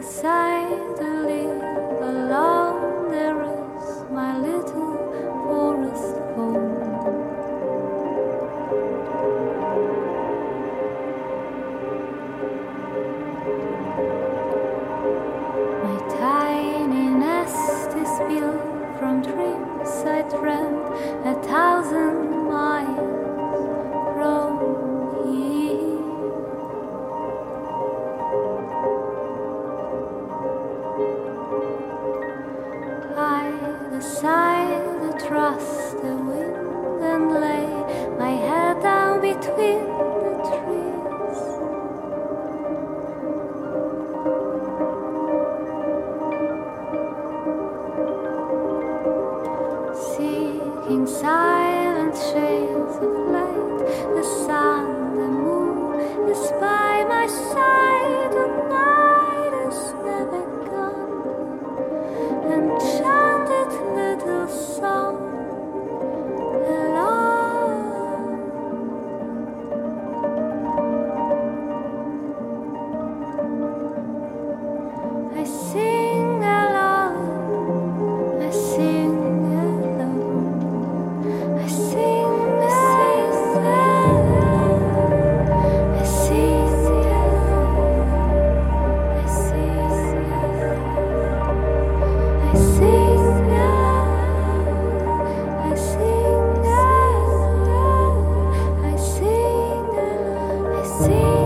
Beside the lake along there is my little forest home. My tiny nest is built from dreams I dreamt 1,000 miles from here. I decide to trust the wind and lay my head down between the trees. Seeking silent shades of light, the sun, the moon is by my side. The night is never gone. Enchanted little song alone. I sing alone. I sing alone. I sing alone. I sing alone. I sing alone. I sing alone. I sing alone. I sing alone. I sing